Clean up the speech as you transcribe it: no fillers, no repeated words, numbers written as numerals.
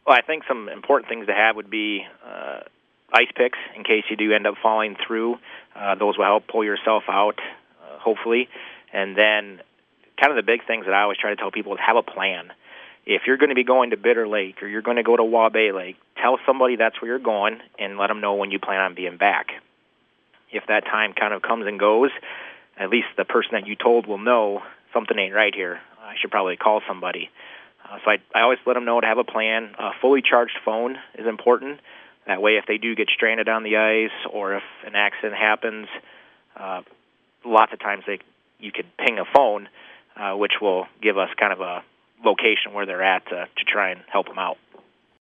Well, I think some important things to have would be ice picks in case you do end up falling through. Those will help pull yourself out, hopefully. And then kind of the big things that I always try to tell people is have a plan. If you're going to be going to Bitter Lake or you're going to go to Waubay Lake, tell somebody that's where you're going and let them know when you plan on being back. If that time kind of comes and goes, at least the person that you told will know something ain't right here. I should probably call somebody. So I always let them know to have a plan. A fully charged phone is important. That way, if they do get stranded on the ice or if an accident happens, lots of times you can ping a phone, which will give us kind of a location where they're at to try and help them out.